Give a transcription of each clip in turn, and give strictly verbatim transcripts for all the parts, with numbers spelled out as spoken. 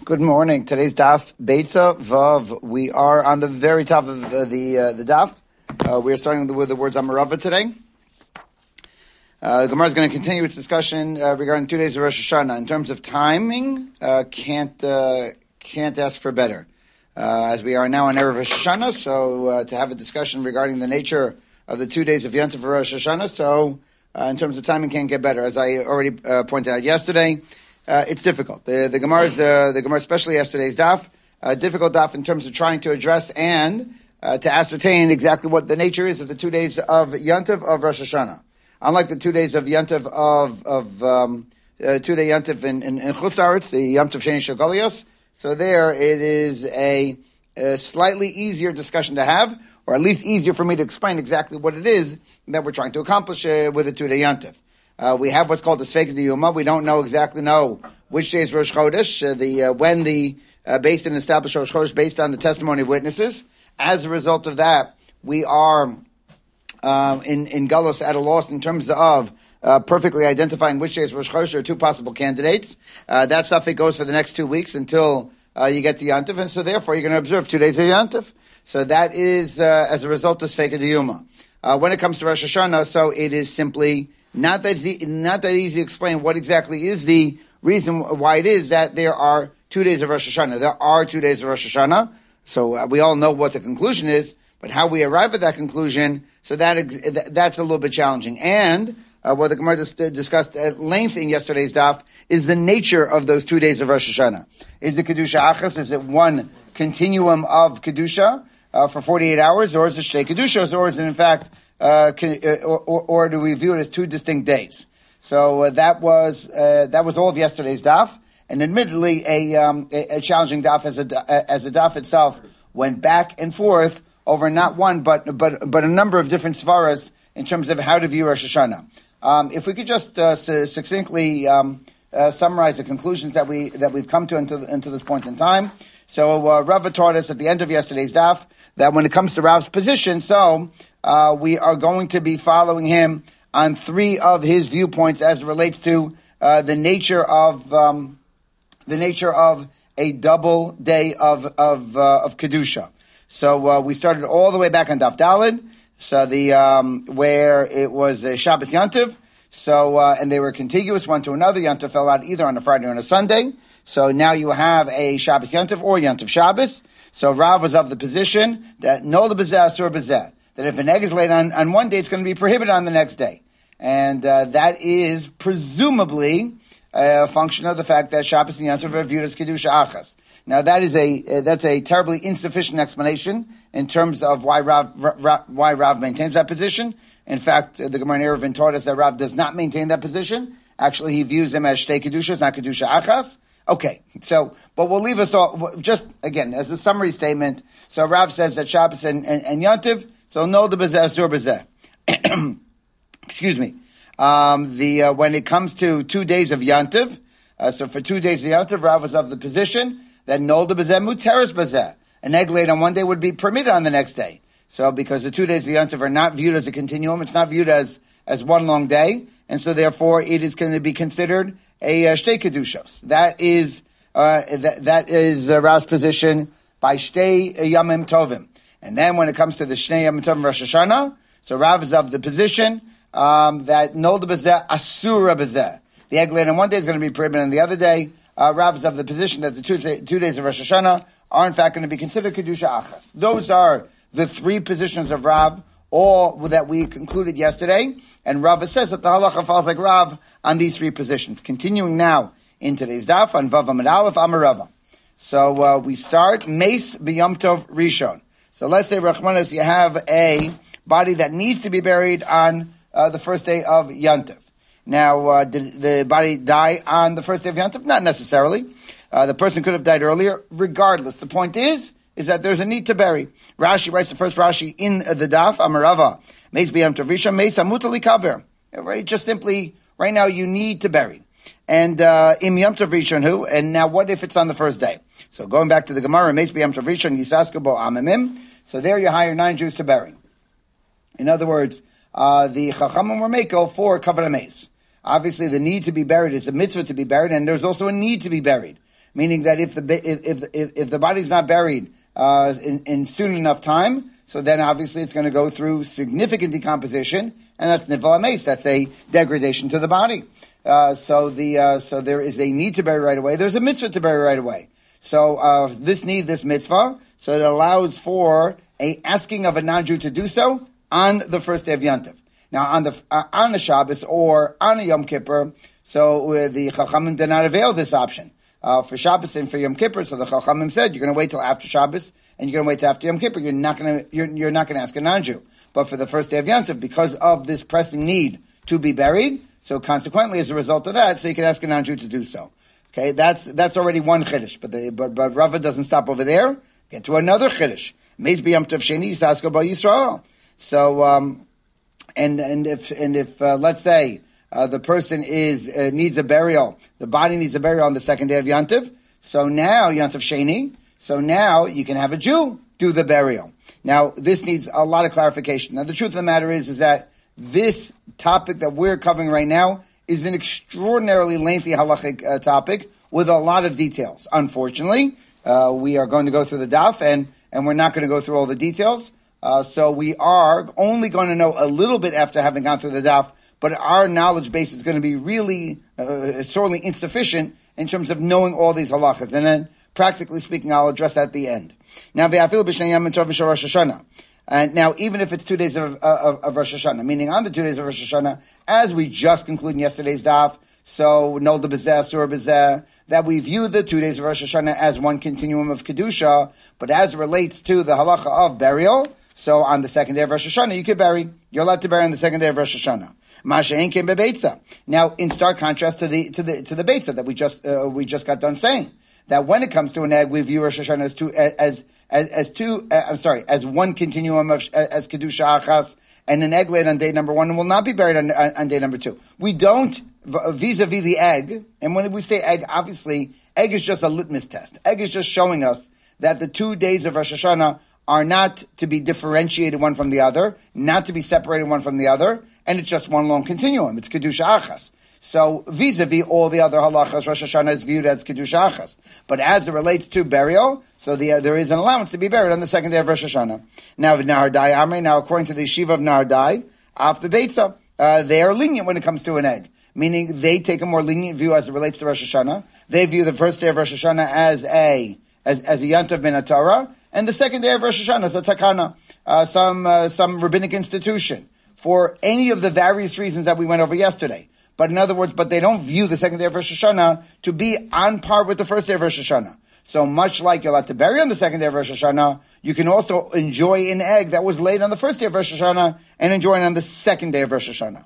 Good morning. Today's daf Beitza Vav. We are on the very top of uh, the uh, the daf. Uh, we are starting with the words Amarava today. Uh, Gemara is going to continue its discussion uh, regarding two days of Rosh Hashanah. In terms of timing, uh, can't uh, can't ask for better. Uh, as we are now on Erev Rosh Hashanah, so uh, to have a discussion regarding the nature of the two days of Yom Tov Rosh Hashanah. So uh, in terms of timing, can't get better. As I already uh, pointed out yesterday. Uh, it's difficult. The the Gemara's uh, the Gemara, especially yesterday's daf, uh, difficult daf in terms of trying to address and uh, to ascertain exactly what the nature is of the two days of Yom Tov of Rosh Hashanah. Unlike the two days of Yom Tov of of um, uh, two day Yom Tov in in, in Chutz Aretz, the Yom Tov Sheni Shel Golios. So there, it is a, a slightly easier discussion to have, or at least easier for me to explain exactly what it is that we're trying to accomplish uh, with a two day Yom Tov. Uh, we have what's called the Sfeik Diyuma. We don't know exactly know which day is Rosh Chodesh, uh, the uh, when the uh, based and established Rosh Chodesh based on the testimony of witnesses. As a result of that, we are uh, in in Galus at a loss in terms of uh, perfectly identifying which day is Rosh Chodesh. There are two possible candidates. Uh, that stuff it goes for the next two weeks until uh, you get to Yom Tov, and so therefore you're going to observe two days of Yom Tov. So that is uh, as a result of Sfeik Diyuma. Uh, when it comes to Rosh Hashanah, so it is simply Not that easy, not that easy to explain what exactly is the reason why it is that there are two days of Rosh Hashanah. There are two days of Rosh Hashanah, so uh, we all know what the conclusion is, but how we arrive at that conclusion, so that that's a little bit challenging. And uh, what the Gemara dis- discussed at length in yesterday's daf is the nature of those two days of Rosh Hashanah. Is it Kedusha Achas? Is it one continuum of Kedusha uh, for forty-eight hours, or is it Shtei Kedushas, or is it in fact Uh, can, uh, or, or, or do we view it as two distinct days? So uh, that was uh, that was all of yesterday's daf, and admittedly a, um, a, a challenging daf as a as the daf itself went back and forth over not one but but but a number of different svaras in terms of how to view Rosh Hashanah. Um, if we could just uh, succinctly um, uh, summarize the conclusions that we that we've come to until until this point in time. So uh, Rava taught us at the end of yesterday's daf that when it comes to Rav's position, so uh, we are going to be following him on three of his viewpoints as it relates to uh, the nature of um, the nature of a double day of of uh, of kedusha. So uh, we started all the way back on Daf Daled, so the um, where it was a Shabbos Yom Tov. So uh, and they were contiguous one to another. Yom Tov fell out either on a Friday or on a Sunday. So now you have a Shabbos Yom Tov or Yom Tov Shabbos. So Rav was of the position that no the bezeh asur bezeh, that if an egg is laid on, on one day, it's going to be prohibited on the next day. And uh, that is presumably a function of the fact that Shabbos and Yom Tov are viewed as Kedusha Achas. Now that is a uh, that's a terribly insufficient explanation in terms of why Rav, Rav why Rav maintains that position. In fact, uh, the Gemara in Eruvin taught us that Rav does not maintain that position. Actually, he views them as Shtei Kedushas, not Kedusha Achas. Okay, so, but we'll leave us all, just, again, as a summary statement. So Rav says that Shabbos and, and, and Yom Tov, so no de bezeh asur bezeh. Excuse me. Um, the, uh, when it comes to two days of Yom Tov, uh, so for two days of Yom Tov, Rav was of the position that no de bezeh muteres bezeh. An egg laid on one day would be permitted on the next day. So because the two days of Yom Tov are not viewed as a continuum, it's not viewed as, as one long day, and so therefore it is going to be considered a uh, Shtei Kedushos. That is, uh, that, that is uh, Rav's position by Shtei Yamim Tovim. And then when it comes to the Shnei Yamim Tovim Rosh Hashanah, so Rav is of the position, um, that Nol de Bezeh Asura Bezeh. The egg laid on one day is going to be prohibited on the other day. Uh, Rav is of the position that the two, two days of Rosh Hashanah are in fact going to be considered Kedusha Achas. Those are the three positions of Rav, all that we concluded yesterday, and Rav says that the halacha falls like Rav on these three positions. Continuing now in today's daf on Vav Amud Aleph Amarava. So uh, we start Meis B'Yom Tov Rishon. So let's say Rachmanis, you have a body that needs to be buried on uh, the first day of Yom Tov. Now, uh, did the body die on the first day of Yom Tov? Not necessarily. Uh, the person could have died earlier. Regardless, the point is. is that there's a need to bury. Rashi writes the first Rashi in the daf, Amarava, Meis B'Yom Tov Rishon, Meis Amut Likaber. Right? Just simply, right now you need to bury. And, uh, Im Yom Tov Rishon who? And now what if it's on the first day? So going back to the Gemara, Meis B'Yom Tov Rishon, Yisasku Bo Amimim. So there you hire nine Jews to bury. In other words, uh, the Chachamim were Mekel for Kavod HaMeis. Obviously the need to be buried is a mitzvah to be buried, and there's also a need to be buried. meaning that if the if if, if the body's not buried uh, in, in soon enough time, so then obviously it's going to go through significant decomposition, and that's nifal mace. That's a degradation to the body. Uh, so the uh, so there is a need to bury right away. There's a mitzvah to bury right away. So uh, this need, this mitzvah, so it allows for a asking of a non-Jew to do so on the first day of Yantiv. Now on the uh, on the Shabbos or on a Yom Kippur, so uh, the Chachamim did not avail this option uh, for Shabbos and for Yom Kippur. So the Chachamim said you're going to wait till after Shabbos and you're going to wait till after Yom Kippur. You're not going to you're, you're not going to ask a non-Jew. But for the first day of Yantiv, because of this pressing need to be buried, so consequently as a result of that, so you can ask a non-Jew to do so. Okay, that's that's already one chiddush, but the, but but Rava doesn't stop over there. Get to another chiddush. Meis b'yom tov sheni yisasko ba Yisrael. So um, and and if and if uh, let's say uh, the person is uh, needs a burial, the body needs a burial on the second day of Yantiv. So now Yantiv Sheni. So now you can have a Jew do the burial. Now this needs a lot of clarification. Now the truth of the matter is is that this topic that we're covering right now is an extraordinarily lengthy halachic uh, topic with a lot of details. Unfortunately, uh, we are going to go through the daf, and, and we're not going to go through all the details. Uh, so we are only going to know a little bit after having gone through the daf, but our knowledge base is going to be really uh, sorely insufficient in terms of knowing all these halachas. And then, practically speaking, I'll address that at the end. Now, ve'afilu b'shnei yom tov v'shel Rosh Hashanah. And now, even if it's two days of, of, of Rosh Hashanah, meaning on the two days of Rosh Hashanah, as we just concluded in yesterday's daf, so nolda b'zeh, surah b'zeh, that we view the two days of Rosh Hashanah as one continuum of Kedusha, but as it relates to the halacha of burial, so on the second day of Rosh Hashanah, you could bury. You're allowed to bury on the second day of Rosh Hashanah. Masha'en ken bebeitza. Now, in stark contrast to the to the to the beitza that we just uh, we just got done saying, that when it comes to an egg, we view Rosh Hashanah as two as as as two. Uh, I'm sorry, as one continuum of as kedusha achas, and an egg laid on day number one will not be buried on, on day number two. We don't vis-a-vis the egg, and when we say egg, obviously, egg is just a litmus test. Egg is just showing us that the two days of Rosh Hashanah are not to be differentiated one from the other, not to be separated one from the other, and it's just one long continuum. It's kedusha achas. So, vis-a-vis all the other halachas, Rosh Hashanah is viewed as Kedusha Achas. But as it relates to burial, so the, uh, there is an allowance to be buried on the second day of Rosh Hashanah. Now, Nahardai Amri, now according to the yeshiva of Nahardai, Af Bebeitza, uh, they are lenient when it comes to an egg. Meaning, they take a more lenient view as it relates to Rosh Hashanah. They view the first day of Rosh Hashanah as a, as, as a Yantav Min HaTorah, and the second day of Rosh Hashanah as a Takana, uh, some, uh, some rabbinic institution, for any of the various reasons that we went over yesterday. But in other words, but they don't view the second day of Rosh Hashanah to be on par with the first day of Rosh Hashanah. So much like you're allowed to bury on the second day of Rosh Hashanah, you can also enjoy an egg that was laid on the first day of Rosh Hashanah and enjoy it on the second day of Rosh Hashanah.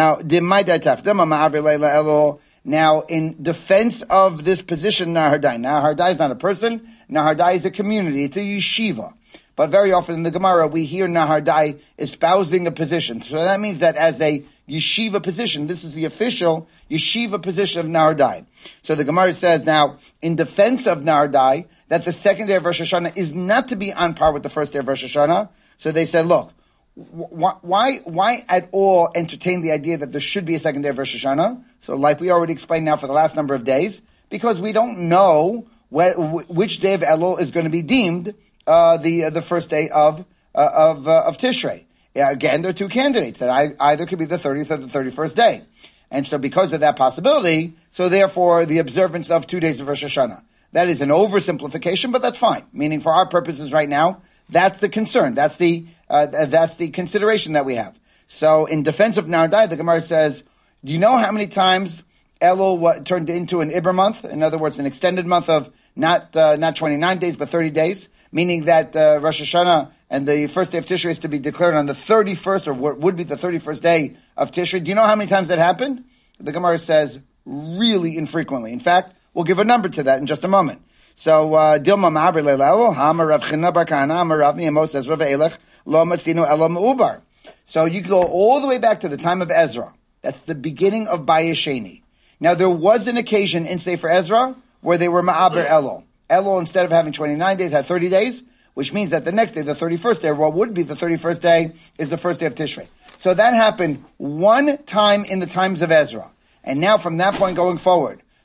Now, now in defense of this position, Nahardai. Nahardai is not a person. Nahardai is a community. It's a yeshiva. But very often in the Gemara, we hear Nahardai espousing a position. So that means that as a yeshiva position, this is the official yeshiva position of Nahardai. So the Gemara says now, in defense of Nahardai, that the second day of Rosh Hashanah is not to be on par with the first day of Rosh Hashanah. So they said, look, wh- why, why at all entertain the idea that there should be a second day of Rosh Hashanah? So like we already explained now for the last number of days, because we don't know wh- which day of Elul is going to be deemed Uh, the uh, the first day of uh, of uh, of Tishrei. Yeah, again, there are two candidates that I, either could be the thirtieth or the thirty-first day, and so because of that possibility, so therefore the observance of two days of Rosh Hashanah. That is an oversimplification, but that's fine. Meaning, for our purposes right now, that's the concern. That's the uh, that's the consideration that we have. So, in defense of Nahardai, the Gemara says, "Do you know how many times Elul what, turned into an Iber month? In other words, an extended month of not uh, not twenty-nine days, but thirty days, meaning that uh, Rosh Hashanah and the first day of Tishrei is to be declared on the thirty-first, or what would be the thirty-first day of Tishrei. Do you know how many times that happened? The Gemara says really infrequently. In fact, we'll give a number to that in just a moment. So, Dilma Ma'abri Le'el, Hama Rav China Bar Kana, Hama Rav Niyamo says, Rav Elech, Lo Matzino Elo Me'ubar. So you go all the way back to the time of Ezra. That's the beginning of Bayesheni. Now, there was an occasion in Sefer Ezra where they were Ma'aber Elul. Elul, instead of having twenty-nine days, had thirty days, which means that the next day, the thirty-first day, what would be the thirty-first day, is the first day of Tishrei. So that happened one time in the times of Ezra. And now from that point going forward,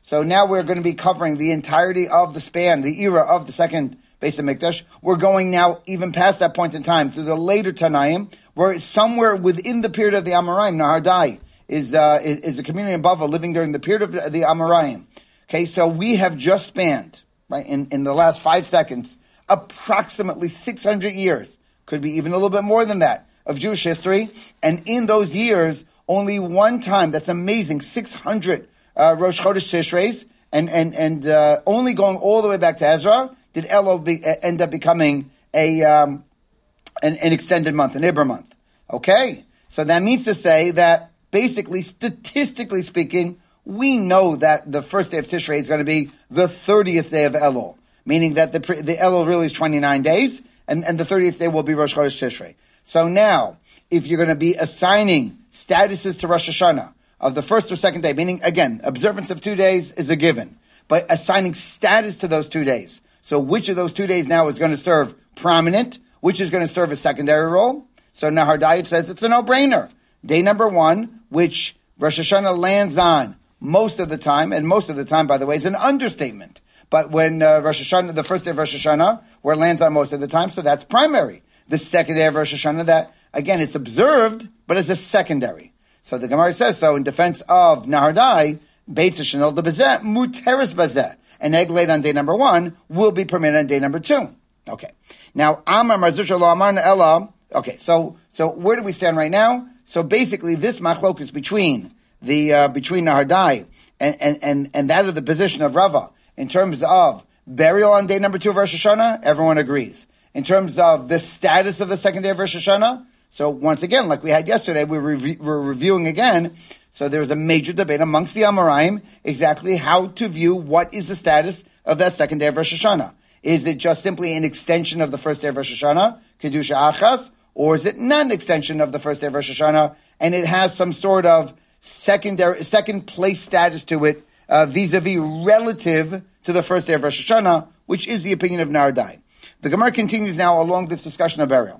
So now we're going to be covering the entirety of the span, the era of the second Beis HaMikdash. We're going now even past that point in time through the later Tanaim, where somewhere within the period of the Amoraim, Nahar Dai is, uh, is, is a community in Bava living during the period of the, the Amoraim. Okay, so we have just spanned, right, in, in the last five seconds, approximately six hundred years, could be even a little bit more than that, of Jewish history. And in those years, only one time, that's amazing, six hundred uh, Rosh Chodesh Tishreis, and, and, and uh, only going all the way back to Ezra, did Elul be, uh, end up becoming a um, an, an extended month, an Ibra month. Okay, so that means to say that basically, statistically speaking, we know that the first day of Tishrei is going to be the thirtieth day of Elul, meaning that the the Elul really is twenty-nine days, and, and the thirtieth day will be Rosh Chodesh Tishrei. So now, if you're going to be assigning statuses to Rosh Hashanah of the first or second day, meaning, again, observance of two days is a given, but assigning status to those two days. So which of those two days now is going to serve prominent, which is going to serve a secondary role? So Nahar Dai says it's a no-brainer. Day number one, which Rosh Hashanah lands on most of the time, and most of the time, by the way, is an understatement. But when uh, Rosh Hashanah, the first day of Rosh Hashanah, where it lands on most of the time, so that's primary. The second day of Rosh Hashanah, that, again, it's observed, but it's a secondary. So the Gemara says, so in defense of Nahar Dai, Beitza Shenol de Bezeh, Muteris Bezeh, an egg laid on day number one will be permitted on day number two. Okay. Now, Amar Marzucha Lo Amar Ella, okay, so, so where do we stand right now? So basically, this machlokus between the, uh, between Nahar Dai and, and, and, and that of the position of Rava, in terms of burial on day number two of Rosh Hashanah, everyone agrees. In terms of the status of the second day of Rosh Hashanah, so once again, like we had yesterday, we were, rev- we're reviewing again, so there was a major debate amongst the Amoraim exactly how to view what is the status of that second day of Rosh Hashanah. Is it just simply an extension of the first day of Rosh Hashanah, Kedusha Achas, or is it not an extension of the first day of Rosh Hashanah, and it has some sort of secondary, second place status to it, uh, vis-a-vis relative to the first day of Rosh Hashanah, which is the opinion of Nahar Dai. The Gemara continues now along this discussion of burial.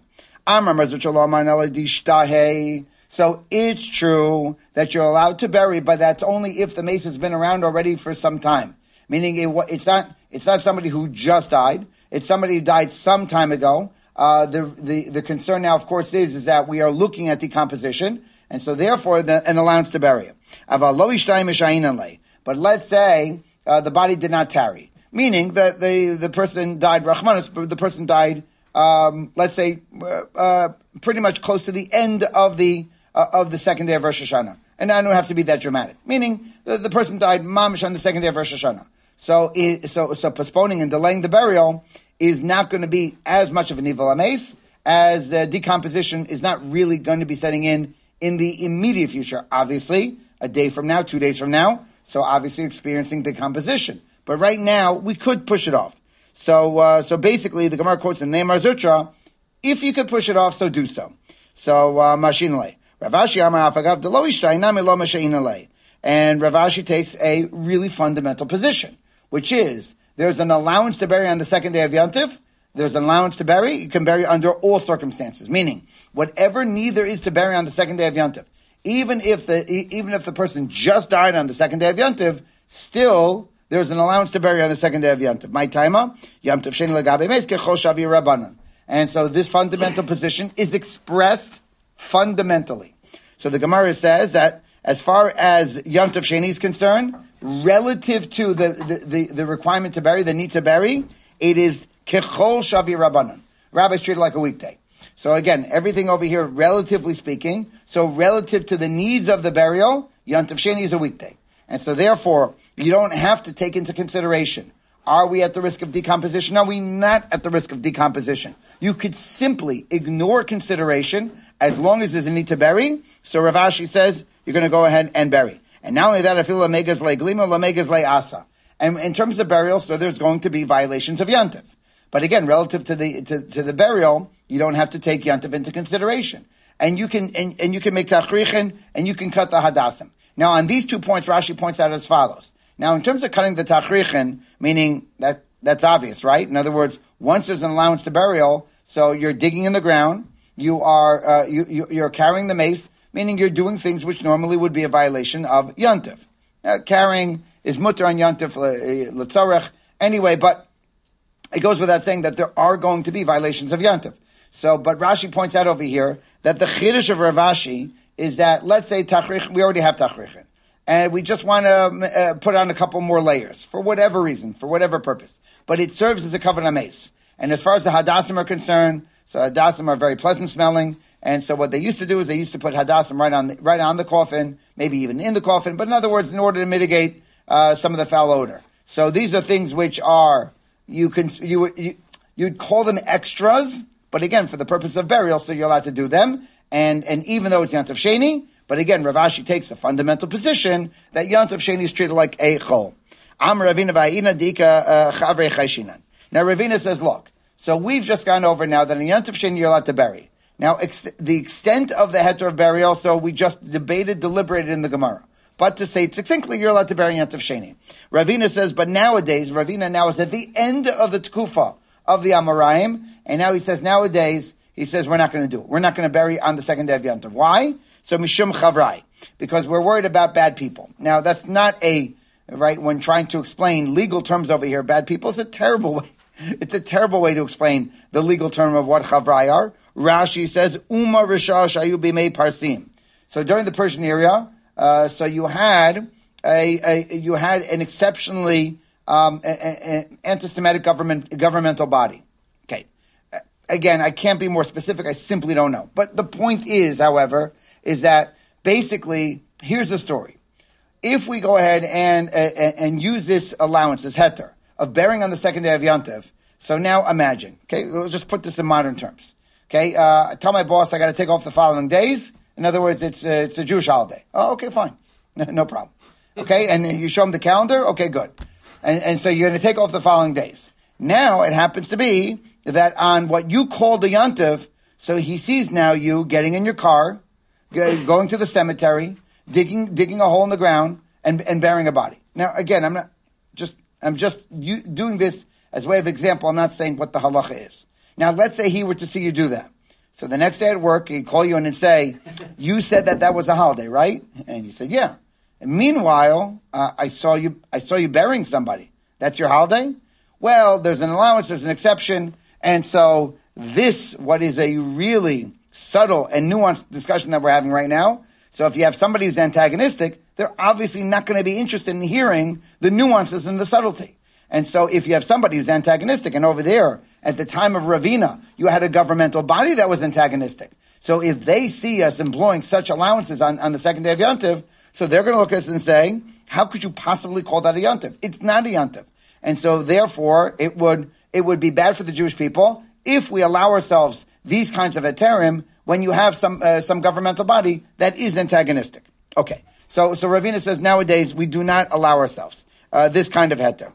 So it's true that you're allowed to bury, but that's only if the mace has been around already for some time. Meaning it, it's not it's not somebody who just died. It's somebody who died some time ago. Uh, the, the, the concern now, of course, is, is that we are looking at decomposition, and so therefore the, an allowance to bury it. But let's say uh, the body did not tarry, meaning that the, the person died, Rahmanis, but the person died, um, let's say, uh, uh, pretty much close to the end of the uh, of the second day of Rosh Hashanah. And I don't have to be that dramatic, meaning the, the person died mamish on the second day of Rosh Hashanah. So, it, so, so postponing and delaying the burial is not going to be as much of an evil amaze, as uh, decomposition is not really going to be setting in in the immediate future. Obviously, a day from now, two days from now, so obviously experiencing decomposition. But right now, we could push it off. So, uh, so basically, the Gemara quotes in Ne'emar Zutra, if you could push it off, so do so. So, uh, Mashinale. Ravashi Amar Afagav Delo Ishtay Nami Lo Mashainale. And Ravashi takes a really fundamental position, which is there's an allowance to bury on the second day of Yantiv. There's an allowance to bury. You can bury under all circumstances, meaning whatever need there is to bury on the second day of Yantiv, even if the even if the person just died on the second day of Yantiv, still there's an allowance to bury on the second day of Yantiv. My taima Yantiv Sheni Legabe Meis Kechol Shavi Rabbanan. And so this fundamental position is expressed fundamentally. So the Gemara says that as far as Yom Tov Sheni is concerned, relative to the, the, the, the requirement to bury, the need to bury, it is Kechol Shavi Rabbanan. Rabbis treat it like a weekday. So again, everything over here, relatively speaking, so relative to the needs of the burial, Yom Tov Sheni is a weekday. And so therefore, you don't have to take into consideration, are we at the risk of decomposition? Are we not at the risk of decomposition? You could simply ignore consideration as long as there's a need to bury. So Rav Ashi says, you're going to go ahead and bury. And not only that, I feel lamegas le glima, lamegas le asa. And in terms of burial, so there's going to be violations of Yantiv. But again, relative to the to, to the burial, you don't have to take Yantiv into consideration. And you can and, and you can make tachrichin, and you can cut the hadassim. Now, on these two points, Rashi points out as follows. Now, in terms of cutting the tachrichin, meaning that that's obvious, right? In other words, once there's an allowance to burial, so you're digging in the ground, you are uh, you, you you're carrying the mace, meaning you're doing things which normally would be a violation of Yantiv. Uh, carrying is mutter on Yantif l'tzarech anyway, but it goes without saying that there are going to be violations of Yantif. So, but Rashi points out over here that the chiddush of Rav Ashi is that, let's say tachrich, we already have tachrichin, and we just want to uh, put on a couple more layers for whatever reason, for whatever purpose. But it serves as a kavanah mace. And as far as the hadassim are concerned, so hadassim are very pleasant smelling, and so what they used to do is they used to put hadassim right on the, right on the coffin, maybe even in the coffin, but in other words, in order to mitigate uh, some of the foul odor. So these are things which are, you can, you, you, you'd call them extras, but again, for the purpose of burial, so you're allowed to do them, and, and even though it's Yantav Sheni, but again, Rav Ashi takes a fundamental position that Yantav Sheni is treated like a chol. Am Ravina va'ina dika chavrei chayshinan. Now Ravina says, look, so we've just gone over now that in Yantav Sheni you're allowed to bury. Now, ex- the extent of the heter of burial, so we just debated, deliberated in the Gemara. But to say it succinctly, you're allowed to bury Yantav Sheni. Ravina says, but nowadays, Ravina now is at the end of the tkufa of the Amoraim, and now he says, nowadays, he says, we're not going to do it. We're not going to bury on the second day of Yantav. Why? So, Mishum Chavrai. Because we're worried about bad people. Now, that's not a, right, when trying to explain legal terms over here, bad people is a terrible way. It's a terrible way to explain the legal term of what Chavrai are. Rashi says, Uma Risha Shayu Bimei Parsim. So during the Persian era, uh, so you had a, a you had an exceptionally um, a, a, a anti-Semitic government governmental body. Okay, again, I can't be more specific. I simply don't know. But the point is, however, is that basically here's the story. If we go ahead and and, and use this allowance, this heter of bearing on the second day of Yantav, so now imagine. Okay, we'll just put this in modern terms. Okay, uh, I tell my boss I got to take off the following days. In other words, it's uh, it's a Jewish holiday. Oh, okay, fine, no problem. Okay, and you show him the calendar. Okay, good. And and so you're going to take off the following days. Now it happens to be that on what you called a Yantav, so he sees now you getting in your car, going to the cemetery, digging digging a hole in the ground, and and burying a body. Now again, I'm not just I'm just you, doing this as a way of example. I'm not saying what the halacha is. Now, let's say he were to see you do that. So the next day at work, he'd call you in and say, you said that that was a holiday, right? And you said, yeah. And meanwhile, uh, I saw you I saw you burying somebody. That's your holiday? Well, there's an allowance, there's an exception. And so this, what is a really subtle and nuanced discussion that we're having right now. So if you have somebody who's antagonistic, they're obviously not going to be interested in hearing the nuances and the subtlety. And so if you have somebody who's antagonistic, and over there, at the time of Ravina, you had a governmental body that was antagonistic. So if they see us employing such allowances on, on the second day of Yantiv, so they're going to look at us and say, how could you possibly call that a Yantiv? It's not a Yantiv. And so therefore, it would it would be bad for the Jewish people if we allow ourselves these kinds of heterim when you have some uh, some governmental body that is antagonistic. Okay, so so Ravina says nowadays we do not allow ourselves uh, this kind of heter.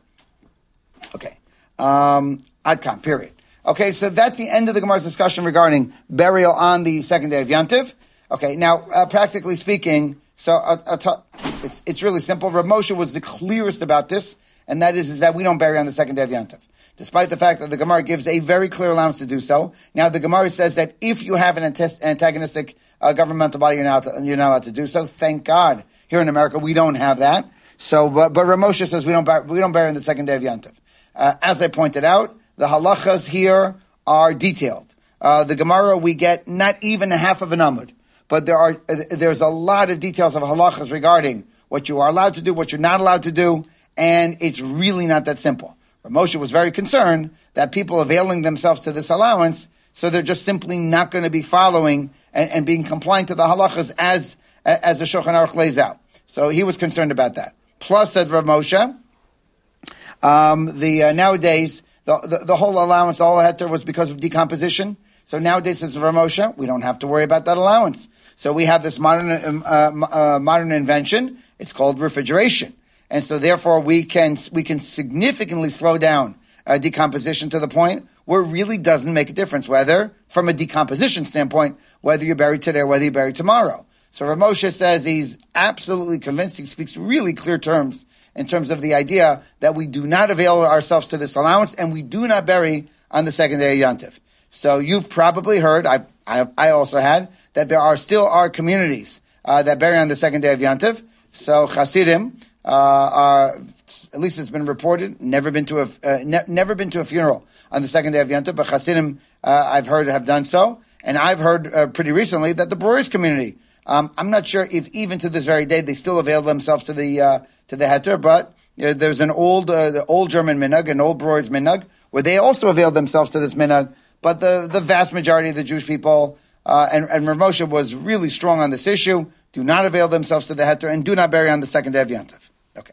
Okay. Um, Adkan, period. Okay, so that's the end of the Gemara's discussion regarding burial on the second day of Yantiv. Okay, now, uh, practically speaking, so I'll, I'll t- it's it's really simple. Rav Moshe was the clearest about this, and that is, is that we don't bury on the second day of Yantiv, despite the fact that the Gemara gives a very clear allowance to do so. Now, the Gemara says that if you have an antagonistic uh, governmental body, you're not, to, you're not allowed to do so. Thank God. Here in America, we don't have that. So, but, but Rav Moshe says we don't bury, we don't bury on the second day of Yantiv. Uh, as I pointed out, the halachas here are detailed. Uh, the Gemara, we get not even a half of an amud, but there are uh, there's a lot of details of halachas regarding what you are allowed to do, what you're not allowed to do, and it's really not that simple. Rav Moshe was very concerned that people availing themselves to this allowance, so they're just simply not going to be following and, and being compliant to the halachas as as the Shulchan Aruch lays out. So he was concerned about that. Plus, said Rav Moshe, Um, the uh, nowadays the, the the whole allowance, the whole heter was because of decomposition. So nowadays, says Rav Moshe, we don't have to worry about that allowance. So we have this modern uh, uh, modern invention. It's called refrigeration, and so therefore we can we can significantly slow down uh, decomposition to the point where it really doesn't make a difference whether, from a decomposition standpoint, whether you're buried today or whether you're buried tomorrow. So Rav Moshe says he's absolutely convinced. He speaks really clear terms in terms of the idea that we do not avail ourselves to this allowance and we do not bury on the second day of Yantiv. So you've probably heard, I've, I've I also had, that there are still are communities uh, that bury on the second day of Yantiv. So Hasidim, uh, are, at least it's been reported, never been to a uh, ne- never been to a funeral on the second day of Yom Tov, but Hasidim, uh, I've heard, have done so, and I've heard uh, pretty recently that the Breuer's community, um, I'm not sure if even to this very day they still avail themselves to the uh, to the heter, but uh, there's an old uh, the old German minhag, an old Breuer's minhag, where they also availed themselves to this minhag, but the the vast majority of the Jewish people. Uh, and, and Rav Moshe was really strong on this issue. Do not avail themselves to the heter and do not bury on the second day of Yom Tov. Okay.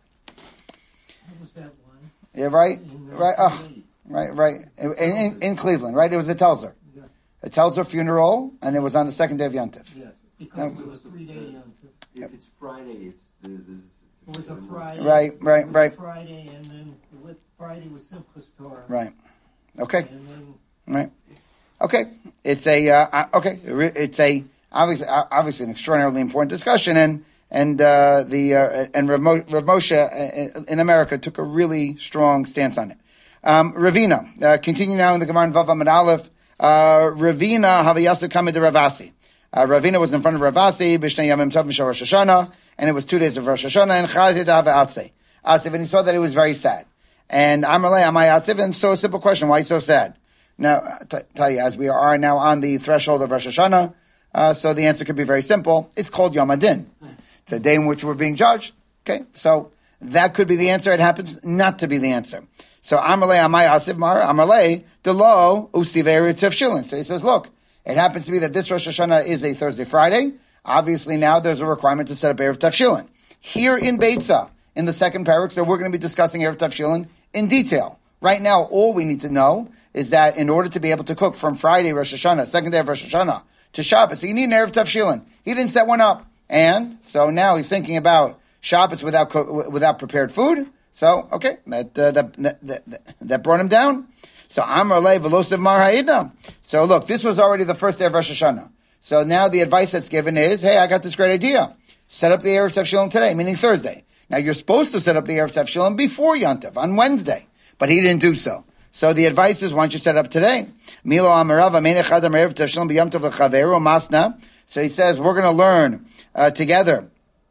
What was that one? Yeah, right, right, oh, right, right. In, in, in Cleveland, right? It was a Telzer, Yeah. a Telzer funeral, and it was on the second day of Yom Tov. Yes, because it was three day Yom Tov. If Yep. it's Friday, it's the, this is It was a Friday. Right, right, It was right. Friday, and then the lit- Friday was Simchas Torah. Right. Okay. And then Right. Okay. It's a uh, okay. It's a obviously obviously an extraordinarily important discussion, and and uh, the uh, and Rav Mo- Rav Moshe in America took a really strong stance on it. Um, Ravina, uh, continue now in the Gemara in Vav Amud Aleph. Uh, Ravina Havayasa Kamid Ravasi. Uh, Ravina was in front of Ravasi B'shnei Yamim Tov Mishal Rosh Hashanah, and it was two days of Rosh Hashanah, and Chazid Hava Atze. Atzev, and he saw that he was very sad. And Amalei Amay Atzev, and so a simple question: why are you so sad? Now, t- tell you, as we are now on the threshold of Rosh Hashanah, uh, so the answer could be very simple. It's called Yom Adin. It's a day in which we're being judged. Okay, so that could be the answer. It happens not to be the answer. So Amalei Amay Atziv Mar Amalei Delo Usivei Ritzav Shilin. So he says, look, it happens to be that this Rosh Hashanah is a Thursday Friday. Obviously, now there's a requirement to set up Erev Tavshilin. Here in Beitzah, in the second parak, so we're going to be discussing Erev Tavshilin in detail. Right now, all we need to know is that in order to be able to cook from Friday, Rosh Hashanah, second day of Rosh Hashanah, to Shabbos, so you need an Erev Tavshilin. He didn't set one up. And so now he's thinking about Shabbos without co- without prepared food. So, okay, that, uh, that, that, that, that brought him down. So, Amar Le Velosiv Mar Ha'idna. So, look, this was already the first day of Rosh Hashanah. So now the advice that's given is, hey, I got this great idea. Set up the Erev Tavshilin today, meaning Thursday. Now, you're supposed to set up the Erev Tavshilin before Yom Tov, on Wednesday. But he didn't do so. So the advice is, why don't you set up today? Milo Amarav Amenechad Erev Tavshilin B'Yom Tov L'Chaveru Masna. So he says, we're going to learn uh, together.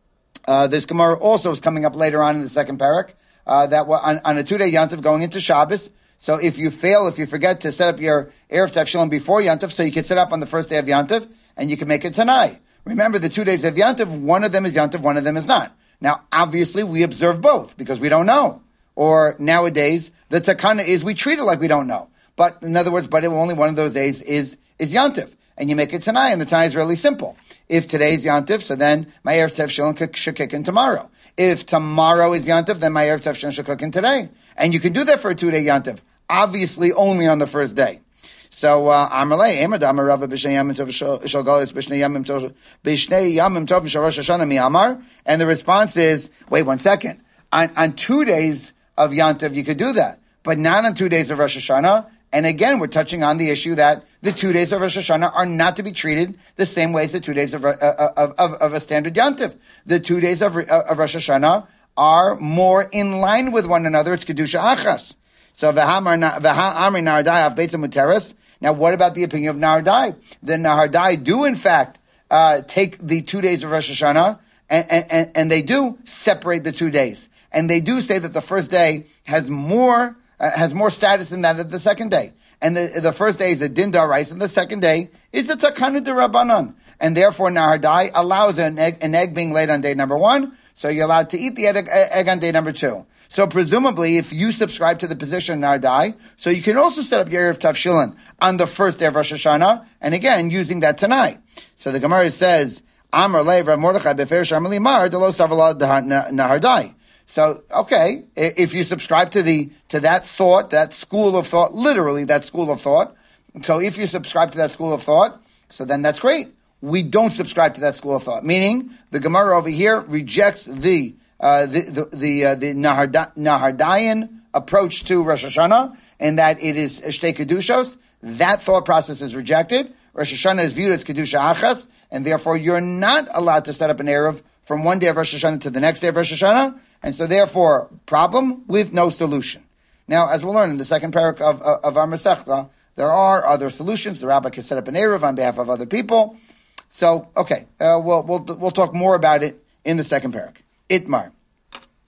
Uh, this Gemara also is coming up later on in the second parak, uh, that on, on a two-day Yom Tov going into Shabbos. So if you fail, if you forget to set up your Erev Tavshilin before Yom Tov, so you can set up on the first day of Yom Tov, and you can make it tonight. Remember, the two days of Yom Tov, one of them is Yom Tov, one of them is not. Now, obviously, we observe both, because we don't know. Or nowadays, the takana is we treat it like we don't know. But in other words, but only one of those days is, is Yom Tov. And you make it tonight, and the tonight is really simple. If today's Yom Tov, so then my Erev Tavshilin should kick in tomorrow. If tomorrow is Yom Tov, then my Erev Tavshilin should cook in today. And you can do that for a two-day Yom Tov. Obviously, only on the first day. So, Amalei, Emad Amarava B'Shnei Yamim Tov Shal Galis B'Shnei Yamim Tov B'Shnei Yamim Tov Shal Rosh Hashanah Mi Amar. And the response is, wait one second. On, on two days of Yom Tov, you could do that. But not on two days of Rosh Hashanah. And again, we're touching on the issue that the two days of Rosh Hashanah are not to be treated the same way as the two days of, uh, of, of, of a standard Yom Tov. The two days of, of Rosh Hashanah are more in line with one another. It's Kedusha Achas. So, V'ha'amri Nahardai Av Beitzah Muteres. Now, what about the opinion of Nahardai? The Nahardai do, in fact, uh, take the two days of Rosh Hashanah, and, and, and they do separate the two days. And they do say that the first day has more Uh, has more status than that of the second day. And the, the first day is a din d'oraisa, and the second day is a takanu d'Rabbanan. And therefore, Nahardai allows an egg, an egg being laid on day number one, so you're allowed to eat the egg, egg on day number two. So presumably, if you subscribe to the position of Nahardai, so you can also set up your Erev Tavshilin on the first day of Rosh Hashanah, and again, using that tonight. So the Gemara says, Amar Lev Rav Mordechai Befer Sharmali Mar Delo Savala Nahardai. So, okay, if you subscribe to the, to that thought, that school of thought, literally that school of thought, so if you subscribe to that school of thought, so then that's great. We don't subscribe to that school of thought, meaning the Gemara over here rejects the, uh, the, the, the, uh, the Naharda, Nahardayan approach to Rosh Hashanah, and that it is Shtei Kedushos. That thought process is rejected. Rosh Hashanah is viewed as Kedusha Achas, and therefore you're not allowed to set up an Erev from one day of Rosh Hashanah to the next day of Rosh Hashanah, and so therefore, problem with no solution. Now, as we'll learn in the second parak of, of, of our Masechta, there are other solutions. The rabbi can set up an Erev on behalf of other people. So, okay, uh, we'll, we'll, we'll talk more about it in the second parak. Itmar.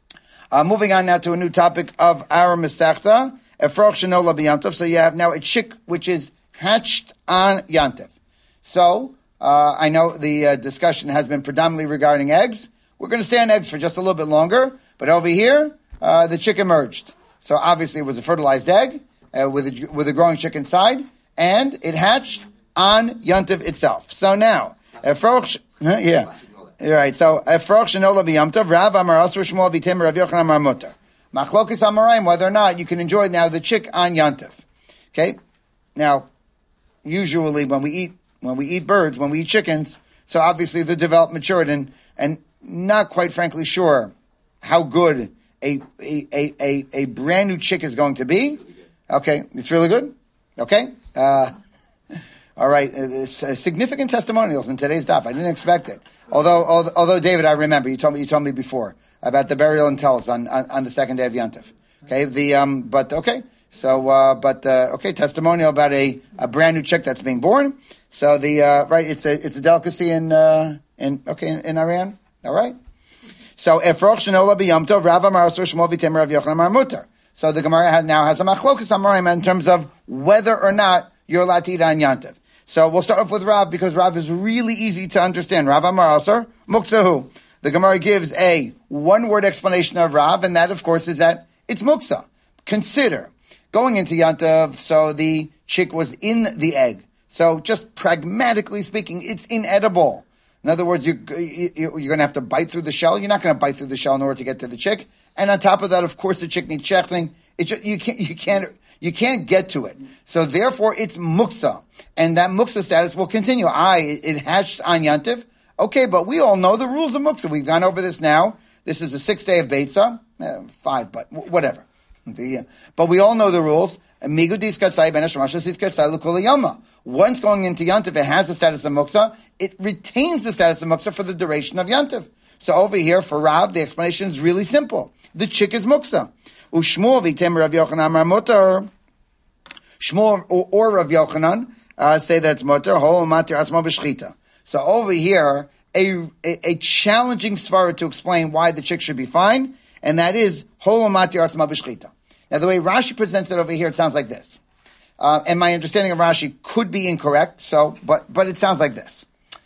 Uh, moving on now to a new topic of our Masechta, Efroch Shenola b'Yom. So you have now a chick which is hatched on Yantiv. So uh, I know the uh, discussion has been predominantly regarding eggs. We're going to stay on eggs for just a little bit longer, but over here, uh, the chick emerged. So obviously it was a fertilized egg uh, with, a, with a growing chick inside, and it hatched on Yantiv itself. So now, Efroch, huh, yeah. All right, so Efroch Shenola b'Yom Tov, Rav Amar Asur Shmuel b'Tem Rav Yochanan Amar Mutar. Machlokes Amoraim, whether or not you can enjoy now the chick on Yantiv. Okay, now usually when we eat when we eat birds, when we eat chickens, so obviously they're developed, matured, and and not quite frankly sure how good a a a a, a brand new chick is going to be. Okay, it's really good. Okay. Uh, All right, it's uh, significant testimonials in today's daf. I didn't expect it. Although, although, although David, I remember you told me you told me before about the burial and tells on, on, on the second day of Yantif. Okay, the um, but okay, so uh, but uh, okay, testimonial about a, a brand new chick that's being born. So the uh, right, it's a it's a delicacy in uh, in okay in, in Iran. All right. So Efroch Shenola b'Yom Tov, Rav Amar Asur Shmuel b'Tem Rav Yochanan Amar Mutar. So the Gemara has, now has a machlokas Amoraim in terms of whether or not you're allowed to eat on Yantiv. So we'll start off with Rav because Rav is really easy to understand. Rav Amar Asur Muksahu. The Gemara gives a one-word explanation of Rav, and that, of course, is that it's muksa. Consider going into Yantiv, so the chick was in the egg. So just pragmatically speaking, it's inedible. In other words, you, you, you're going to have to bite through the shell. You're not going to bite through the shell in order to get to the chick. And on top of that, of course, the chick needs shechting. It just, you can't, you can't, you can't get to it. So therefore, it's muksa. And that muksa status will continue. I, it hatched on Yantiv. Okay, but we all know the rules of muksa. We've gone over this now. This is the sixth day of Beitza. Uh, five, but whatever. The, uh, but we all know the rules. Once going into Yantiv, it has the status of muksa. It retains the status of muksa for the duration of Yantiv. So over here, for Rav, the explanation is really simple. The chick is muksa. Ushmuel v'tem Rav Yochanan Amar Mutar. Shmuel or, or Rav Yochanan uh, say that's mutar. Hol matir atzmo b'shchita. So over here, a, a, a challenging svara to explain why the chick should be fine, and that is hol matir atzmo b'shchita. Now, the way Rashi presents it over here, it sounds like this. Uh, and my understanding of Rashi could be incorrect, so but but it sounds like this.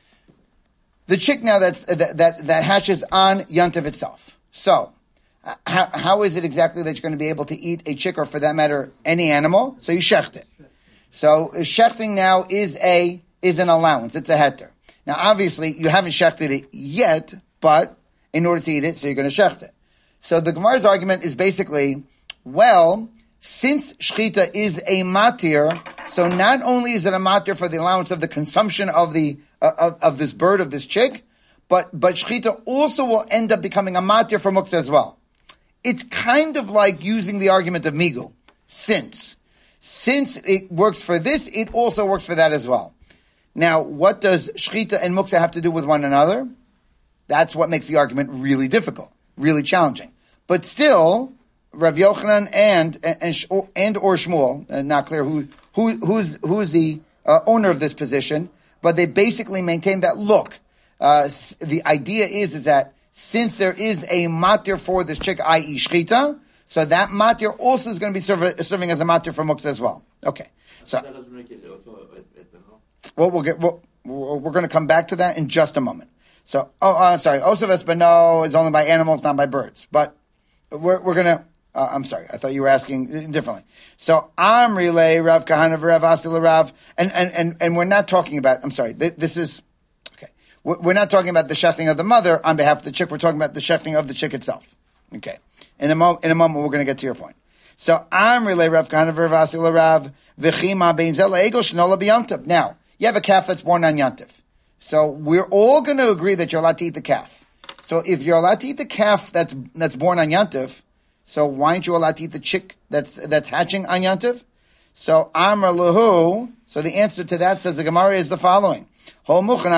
The chick now that's, that, that, that hatches on Yantiv itself. So, uh, how, how is it exactly that you're going to be able to eat a chick, or for that matter, any animal? So you shecht it. So shechting now is a is an allowance. It's a heter. Now, obviously, you haven't shechted it yet, but in order to eat it, so you're going to shecht it. So the Gemara's argument is basically, well, since shchita is a matir, so not only is it a matir for the allowance of the consumption of the uh, of, of this bird, of this chick, but but shchita also will end up becoming a matir for muksa as well. It's kind of like using the argument of migul. Since since it works for this, it also works for that as well. Now, what does shchita and muksa have to do with one another? That's what makes the argument really difficult, really challenging. But still, Rav Yochanan and and and or Shmuel, uh, not clear who who who's who's the uh, owner of this position, but they basically maintain that look, uh, the idea is is that since there is a matir for this chick, that is shchita, so that matir also is going to be serve, serving as a matir for muksa as well. Okay, so that doesn't make it also at the home. Well, we'll get we'll, we're going to come back to that in just a moment. So, oh, uh, sorry, Osav Espano is only by animals, not by birds, but we're we're going to. Uh, I'm sorry, I thought you were asking differently. So, Am relay Rav Kahana Rav Asil Rav, and, and, and, and we're not talking about, I'm sorry, th- this is, okay, we're, we're not talking about the shechting of the mother on behalf of the chick, we're talking about the shechting of the chick itself. Okay. In a, mo- in a moment, we're going to get to your point. So, Am relay Rav Kahana Rav Asil Rav, V'chima bein zel egel shnola b'yamtiv. Now, you have a calf that's born on Yantiv. So, we're all going to agree that you're allowed to eat the calf. So, if you're allowed to eat the calf that's, that's born on Yantiv, so why aren't you allowed to eat the chick that's that's hatching on Yantiv? So Amar Lahu. So the answer to that, says the Gemara, is the following: Oh,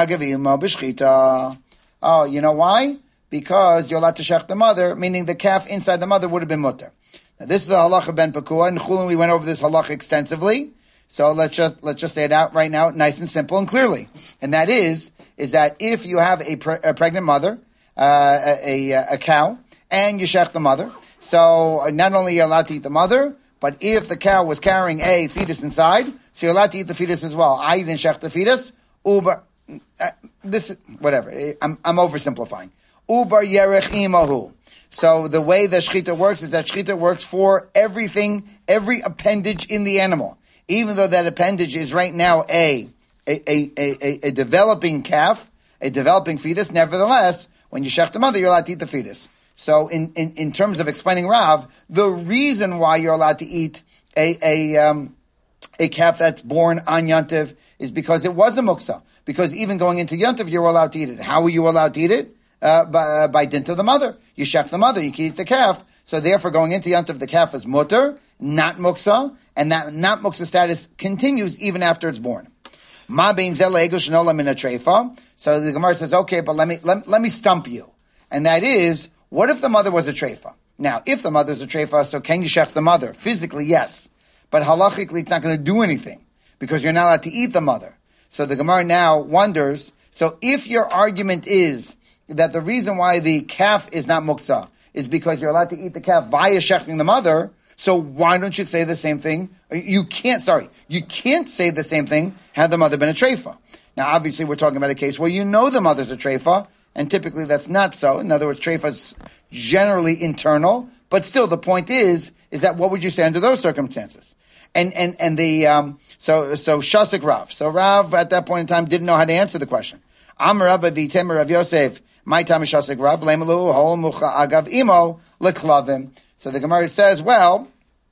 you know why? Because you're allowed to shech the mother, meaning the calf inside the mother would have been mutter. Now this is a halacha ben Pekua, and Chulin we went over this halacha extensively. So let's just let's just say it out right now, nice and simple and clearly. And that is is that if you have a, pre- a pregnant mother, uh, a, a, a cow. and you shech the mother. So uh, not only are you allowed to eat the mother, but if the cow was carrying a fetus inside, so you're allowed to eat the fetus as well. I didn't shech the fetus. Uber, uh, this, whatever. I'm, I'm oversimplifying. Uber yerech imahu. So the way the shechita works is that shechita works for everything, every appendage in the animal. Even though that appendage is right now a, a, a, a, a developing calf, a developing fetus, nevertheless, when you shech the mother, you're allowed to eat the fetus. So in, in, in terms of explaining Rav, the reason why you're allowed to eat a, a, um, a calf that's born on Yontiv is because it was a muksa. Because even going into Yontiv, you're allowed to eat it. How are you allowed to eat it? Uh, by, uh, by dint of the mother. You shech the mother, you can eat the calf. So therefore, going into Yontiv, the calf is mutter, not muksa, and that not muksa status continues even after it's born. Ma bein zel egel shenola min hatreifa. So the Gemara says, okay, but let me let, let me stump you. And that is, what if the mother was a treifa? Now, if the mother's a treifa, so can you shech the mother? Physically, yes. But halachically, it's not going to do anything because you're not allowed to eat the mother. So the Gemara now wonders, so if your argument is that the reason why the calf is not muksa is because you're allowed to eat the calf via shechting the mother, so why don't you say the same thing? You can't, sorry, you can't say the same thing had the mother been a treifa. Now, obviously, we're talking about a case where you know the mother's a treifa, and typically that's not so. In other words, treifa is generally internal, but still the point is, is that what would you say under those circumstances? And, and, and the, um, so, so Shasik Rav. So Rav at that point in time didn't know how to answer the question. Amar Rav v'temer Rav Yosef, my time is Shasik Rav, lemelu hol mucha agav imo leklavim. So the Gemara says, well,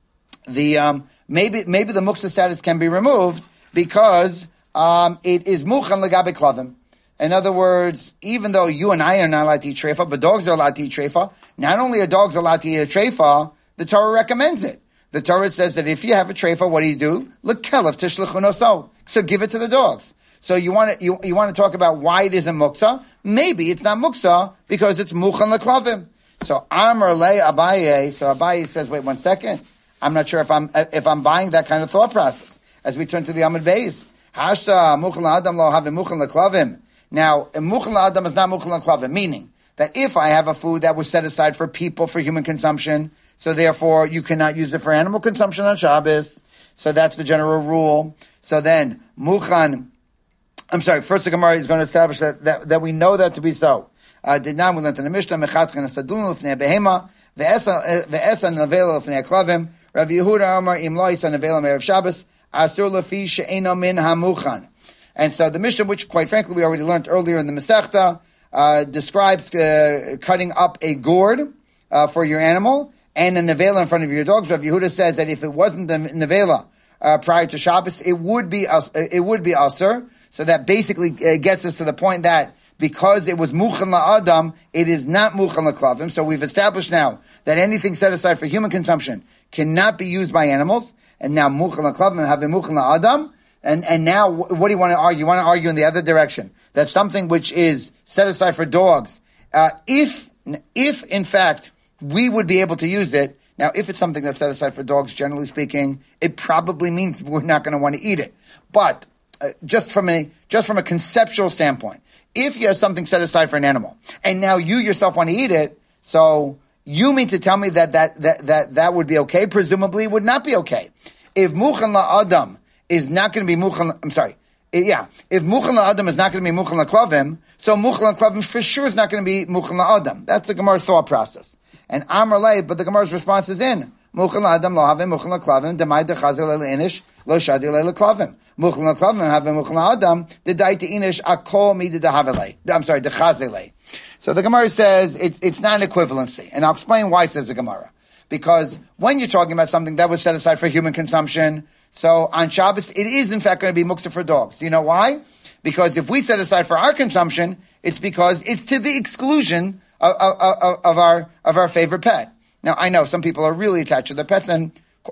the, um, maybe, maybe the muksa status can be removed because, um, it is muchan legabe klavim. In other words, even though you and I are not allowed to eat treifa, but dogs are allowed to eat treifa, not only are dogs allowed to eat a treifa, the Torah recommends it. The Torah says that if you have a treifa, what do you do? L'kelef tishlechu noso. So give it to the dogs. So you want to you, you want to talk about why it isn't muksa? Maybe it's not muksa because it's muchan leklavim. So Amar le Abaye. So Abaye says, wait one second. I'm not sure if I'm if I'm buying that kind of thought process. As we turn to the Amud Beis, Hashta muchan la'adam lo have muchan leklavim. Now, muchan la'adam is not muchan leklavim, meaning that if I have a food that was set aside for people for human consumption, so therefore you cannot use it for animal consumption on Shabbos. So that's the general rule. So then muchan. I'm sorry, first the Gemara is going to establish that, that, that we know that to be so. Did not we learn in the Mishnah, Mechatchen Asadun Lefnei Behema, Ve'esa Nevela Lefnei Klavim, Rav Yehuda Amar Im Lo Yisa Nevela Me'erev Shabbos, Asur Lefi She'eno Min HaMuchan. And so the Mishnah, which quite frankly we already learned earlier in the Masechta, uh, describes uh, cutting up a gourd uh, for your animal and a nevela in front of your dogs. Rav Yehuda says that if it wasn't the nevela uh, prior to Shabbos, it would be uh, it would be asur. So that basically uh, gets us to the point that because it was muchan la'adam, it is not muchan la'klavim. So we've established now that anything set aside for human consumption cannot be used by animals. And now muchan la'klavim have a muchan la'adam. And, and now what do you want to argue? You want to argue in the other direction. That something which is set aside for dogs, uh, if, if in fact we would be able to use it, now if it's something that's set aside for dogs, generally speaking, it probably means we're not going to want to eat it. But Uh, just from a just from a conceptual standpoint, if you have something set aside for an animal and now you yourself want to eat it, so you mean to tell me that that that that, that would be okay? Presumably, it would not be okay. If muchan la'adam is not going to be muchan, I'm sorry, yeah. If muchan la'adam is not going to be muchan la'klavim, so muchan la'klavim for sure is not going to be muchan la'adam. That's the Gemara's thought process. And Amar lei, but the Gemara's response is in muchan la'adam lo have muchan la'klavim demai dechazel le'inish lo shadi le'klavim. Muchan la'klavim have muchan la'adam the dai te'inish akol mi de havelei. I'm sorry, dechazelei. So the Gemara says it's it's not an equivalency, and I'll explain why. Says the Gemara, because when you're talking about something that was set aside for human consumption, so on Shabbos it is in fact going to be muksa for dogs. Do you know why? Because if we set aside for our consumption, it's because it's to the exclusion of, of, of, of our of our favorite pet. Now I know some people are really attached to their pets, and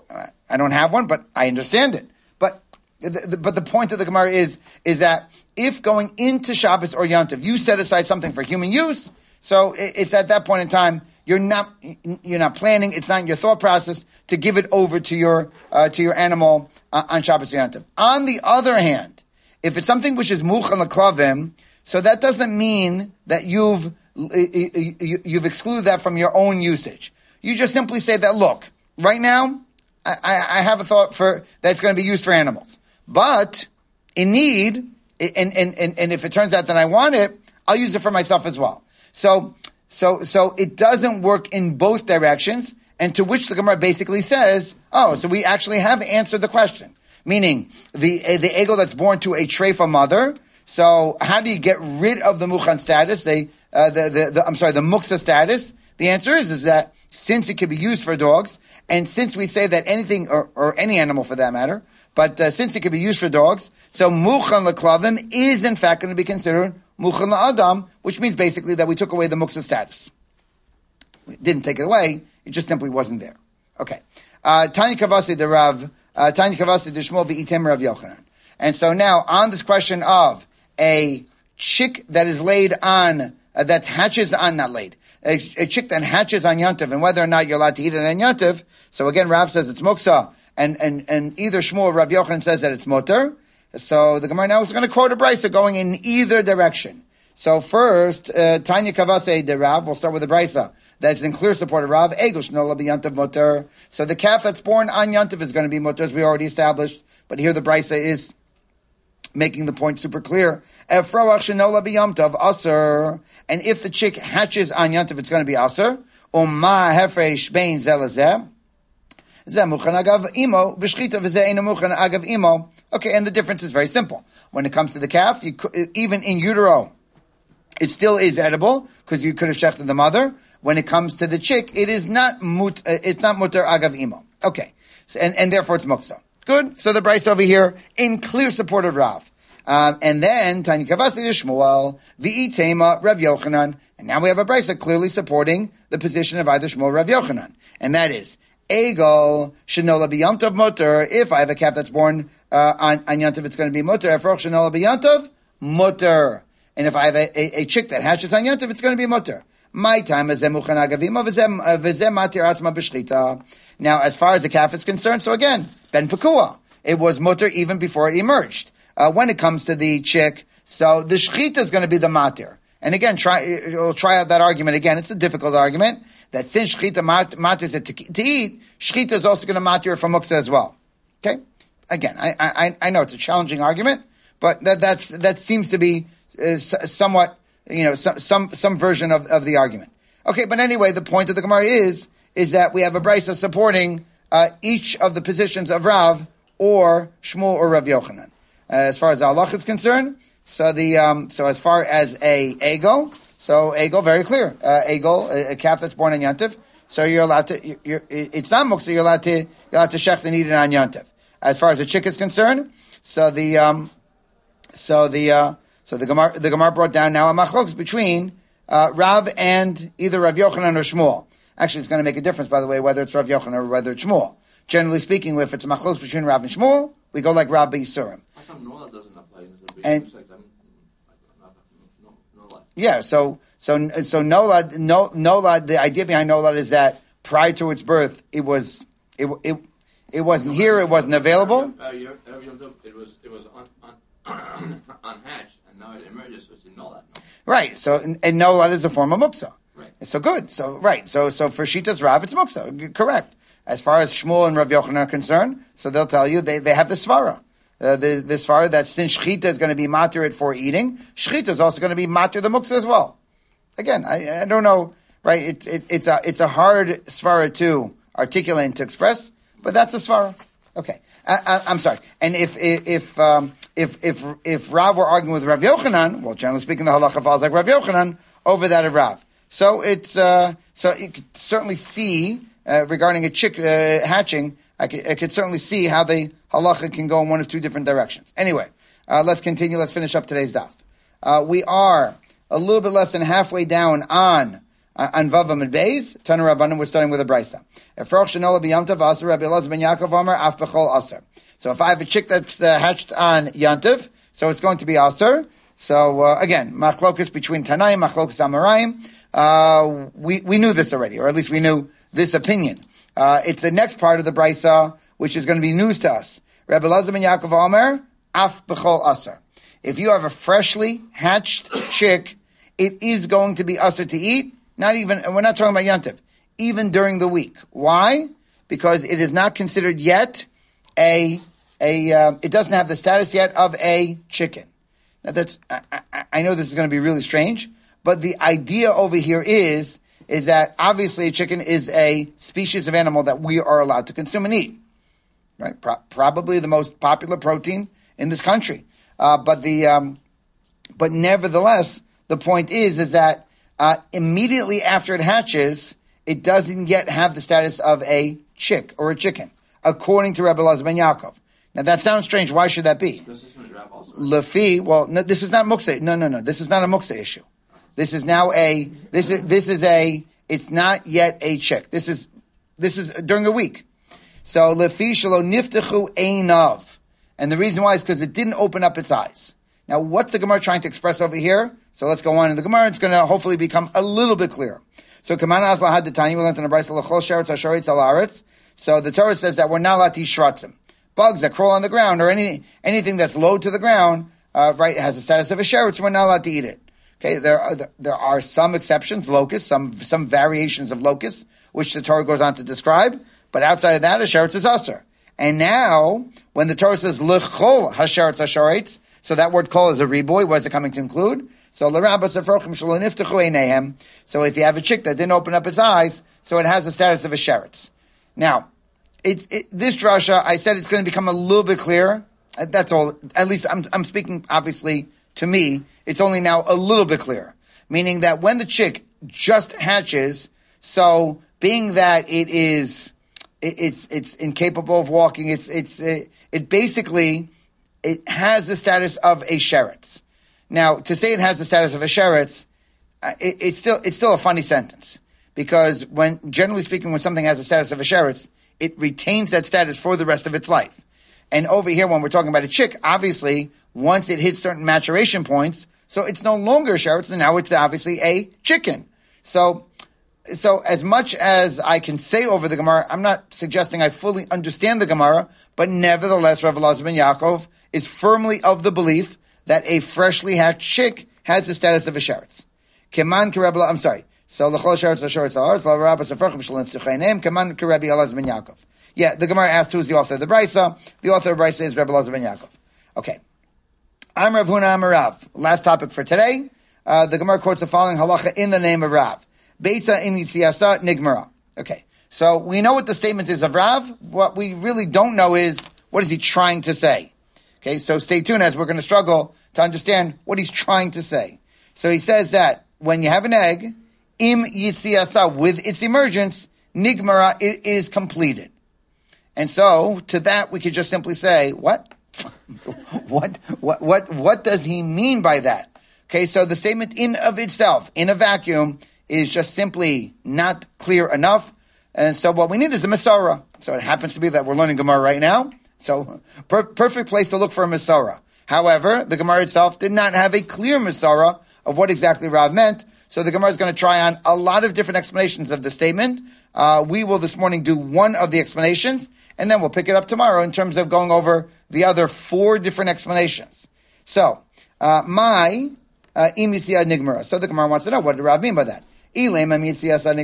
I don't have one, but I understand it. But the, the, but the point of the Gemara is is that if going into Shabbos or Yontiv you set aside something for human use, so it, it's at that point in time you're not you're not planning. It's not in your thought process to give it over to your uh, to your animal uh, on Shabbos or Yontiv. On the other hand, if it's something which is muchan l'klavim, so that doesn't mean that you've you've excluded that from your own usage. You just simply say that, look, right now, I, I have a thought for that's going to be used for animals. But in need, and, and, and, and if it turns out that I want it, I'll use it for myself as well. So, so, so it doesn't work in both directions, and to which the Gemara basically says, oh, so we actually have answered the question. Meaning, the, the egel that's born to a treifa mother, so how do you get rid of the mukhan status, the, uh, the, the, the, I'm sorry, the muksa status? The answer is, is that since it can be used for dogs, and since we say that anything, or, or any animal for that matter, but uh, since it can be used for dogs, so mukhan leklavim is in fact going to be considered mukhan la'adam, which means basically that we took away the muksa status. We didn't take it away, it just simply wasn't there. Okay. Uh, Tanya Kavasi de Rav, uh, Tanya Kavasi de Shmuel v'item Rav Yochanan. And so now, on this question of a chick that is laid on, uh, that hatches on, not laid, a, a chick that hatches on Yantiv, and whether or not you're allowed to eat it on Yantiv. So again, Rav says it's muksa, and, and, and either Shmuel or Rav Yochanan says that it's mutter. So the Gemara now is going to quote a brisa going in either direction. So first, uh, Tanya Kavase de Rav, we'll start with the brisa that's in clear support of Rav, Egel shnola b'yantiv mutter. So the calf that's born on Yantiv is going to be mutter, as we already established, but here the brisa is making the point super clear. And if the chick hatches on Yantiv, it's going to be aser. Umma hefresh bein zelazeh. Okay, and the difference is very simple. When it comes to the calf, you could, even in utero, it still is edible because you could have shechted the mother. When it comes to the chick, it is not mut. Uh, it's not muter agav imo. Okay, so, and and therefore it's muksa. Good. So the brayso over here in clear support of Rav. Um, and then Tanya Kavasi Shmuel v'itema Rav Yochanan, and now we have a brayso clearly supporting the position of either Shmuel or Rav Yochanan, and that is Egel shenola b'yamtov mutter. If I have a calf that's born uh, on on Yantiv, it's going to be mutter. Efroch shenola b'yamtov mutter. And if I have a, a, a chick that hatches on Yantiv, it's going to be mutter. My time is emuchan agavima v'zeh matir atzma b'shchita. Now, as far as the calf is concerned, so again, ben pekua. It was mutter even before it emerged. Uh, when it comes to the chick, so the shchita is going to be the matir. And again, try we'll try out that argument again. It's a difficult argument that since shchita matters it to, to eat, shchita is also going to matter from muksa as well. Okay, again, I, I I know it's a challenging argument, but that that's that seems to be uh, somewhat, you know, some some some version of, of the argument. Okay, but anyway, the point of the Gemara is is that we have a brisa supporting uh, each of the positions of Rav or Shmuel or Rav Yochanan. Uh, as far as the halach is concerned, so the um, so as far as a egel, so egel very clear, uh, egel a, a calf that's born on Yantiv, so you're allowed to. You're, you're, it's not muksa. You're allowed to. You're allowed to shech and eat it on Yantiv. As far as the chick is concerned, so the um, so the uh, so the Gemara the Gemara brought down now a machlokes between uh, Rav and either Rav Yochanan or Shmuel. Actually, it's going to make a difference, by the way, whether it's Rav Yochanan or whether it's Shmuel. Generally speaking, if it's a machlokes between Rav and Shmuel, we go like Rav Yisurim. How come Nola doesn't apply? And like no, no yeah, so so so Nolad no Nolad. The idea behind Nolad is that prior to its birth, it was it it it wasn't here, it wasn't available. Uh, it was it was un, un, unhatched, and now it emerges, so it's in Nolad. No? Right. So and, and Nolad is a form of muksa. Right. So good. So right. So so for Shitas Rav, it's muksa. Correct. As far as Shmuel and Rav Yochanan are concerned, so they'll tell you they, they have the svara. Uh, the, the svara that since shchita is going to be matir it for eating, shchita is also going to be matir the muksa as well. Again, I, I don't know, right? It's it, it's a it's a hard svara to articulate and to express, but that's a svara. Okay, I, I, I'm sorry. And if if um, if if if Rav were arguing with Rav Yochanan, well, generally speaking, the halacha falls like Rav Yochanan over that of Rav. So it's uh, so you could certainly see. Uh, regarding a chick uh, hatching, I could, I could certainly see how the halacha can go in one of two different directions. Anyway, uh, let's continue. Let's finish up today's daf. Uh, we are a little bit less than halfway down on uh, on Vav Amud Beis. Tanu Rabbanim. We're starting with a brisa. So if I have a chick that's uh, hatched on Yantiv, so it's going to be aser. So uh, again, machlokus between Tanaim, machlokus Amarayim. Uh, we we knew this already, or at least we knew this opinion. Uh, it's the next part of the brisa, which is going to be news to us. Rabbi Elazar ben Yaakov Omer, af b'chol aser. If you have a freshly hatched chick, it is going to be usher to eat. Not even, and we're not talking about Yontif, even during the week. Why? Because it is not considered yet a, a um, it doesn't have the status yet of a chicken. Now that's, I, I, I know this is going to be really strange, but the idea over here is, is that obviously a chicken is a species of animal that we are allowed to consume and eat. Right? Pro- probably the most popular protein in this country. Uh, but the, um, but nevertheless, the point is, is that uh, immediately after it hatches, it doesn't yet have the status of a chick or a chicken, according to Rebbe Elazar ben Yaakov. Now that sounds strange. Why should that be? Lefi, well, no, this is not muksa. No, no, no. This is not a muksa issue. This is now a, this is, this is a, it's not yet a chick. This is, this is during a week. So, lefi shelo niftechu einav. And the reason why is because it didn't open up its eyes. Now, what's the Gemara trying to express over here? So let's go on in the Gemara. It's going to hopefully become a little bit clearer. So, Kamana Azla had the Tanya, we learned in the Brayso, L'chol sheretz hasharetz al haaretz. So the Torah says that we're not allowed to eat shratzim. Bugs that crawl on the ground or anything, anything that's low to the ground, uh, right, has the status of a sheretz, we're not allowed to eat it. Okay, there are, there are some exceptions, locusts, some, some variations of locusts, which the Torah goes on to describe. But outside of that, a sheretz is usher. And now, when the Torah says l'chol hasheretz hasharetz, so that word kol is a reboy. What is it coming to include? So l'rabas afrochim shelo niftechu eineihem. So if you have a chick that didn't open up its eyes, so it has the status of a sheretz. Now, it's it, this drasha, I said it's going to become a little bit clearer. That's all. At least I'm I'm speaking obviously to me. It's only now a little bit clearer, meaning that when the chick just hatches, so being that it is. It's it's incapable of walking. It's it's it, it basically it has the status of a sheretz. Now, to say it has the status of a sheretz, it, it's still it's still a funny sentence because when generally speaking, when something has the status of a sheretz, it retains that status for the rest of its life. And over here, when we're talking about a chick, obviously once it hits certain maturation points, so it's no longer a sheretz, and now it's obviously a chicken. So. So as much as I can say over the Gemara, I'm not suggesting I fully understand the Gemara, but nevertheless, Rav Elazar ben Yaakov is firmly of the belief that a freshly hatched chick has the status of a sheretz. Keman kerebla, I'm sorry. So l'chol sheretz l'sheretz ha'aretz l'rabas afrachim shelo niftechu eineihem keman kerebbi Elazar ben Yaakov. Yeah, the Gemara asked who's the author of the Brayso. The author of the Brayso is Rav Elazar ben Yaakov. Okay. I'm Rav Huna, I'm Rav. Last topic for today. Uh, the Gemara quotes the following halacha in the name of Rav. Beitza im yitziasa nigmara. Okay, so we know what the statement is of Rav. What we really don't know is what is he trying to say. Okay, so stay tuned as we're going to struggle to understand what he's trying to say. So he says that when you have an egg, im yitziasa, with its emergence, nigmara, it is completed. And so to that we could just simply say, what? what? What? What? What does he mean by that? Okay, so the statement in of itself, in a vacuum, is just simply not clear enough. And so what we need is a Masorah. So it happens to be that we're learning Gemara right now. So per- perfect place to look for a Masorah. However, the Gemara itself did not have a clear Masorah of what exactly Rav meant. So the Gemara is going to try on a lot of different explanations of the statement. Uh, we will this morning do one of the explanations, and then we'll pick it up tomorrow in terms of going over the other four different explanations. So, uh, my, uh, im yitzia nigmara. So the Gemara wants to know, what did Rav mean by that? Oh, so the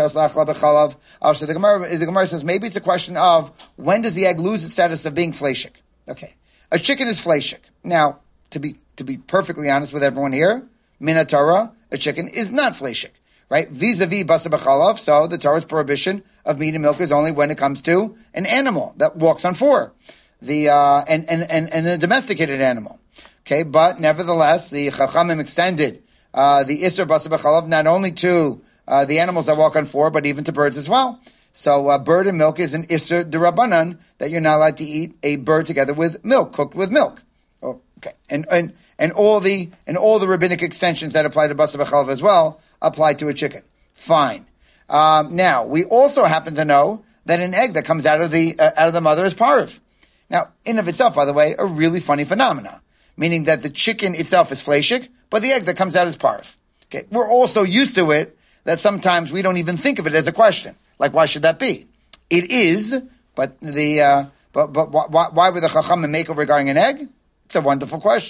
Gemara, the Gemara says maybe it's a question of when does the egg lose its status of being fleshik? Okay, a chicken is fleshik. Now, to be to be perfectly honest with everyone here, min Torah, a chicken is not fleshik, right? Vis-a-vis basa b'chalav. So the Torah's prohibition of meat and milk is only when it comes to an animal that walks on four, the uh, and and and and a domesticated animal. Okay, but nevertheless, the Chachamim extended. Uh, the Isser Basa B'chalav, not only to uh, the animals that walk on four, but even to birds as well. So uh, bird and milk is an Isser D'Rabbanan, that you're not allowed to eat a bird together with milk, cooked with milk. Oh, okay, and and and all the and all the rabbinic extensions that apply to Basa B'chalav as well apply to a chicken. Fine. Um, now we also happen to know that an egg that comes out of the uh, out of the mother is parv. Now, in of itself, by the way, a really funny phenomena, meaning that the chicken itself is fleshik, but the egg that comes out is parv. Okay, we're also used to it that sometimes we don't even think of it as a question. Like, why should that be? It is, but the uh, but but why, why would the Chachamim make it regarding an egg? It's a wonderful question.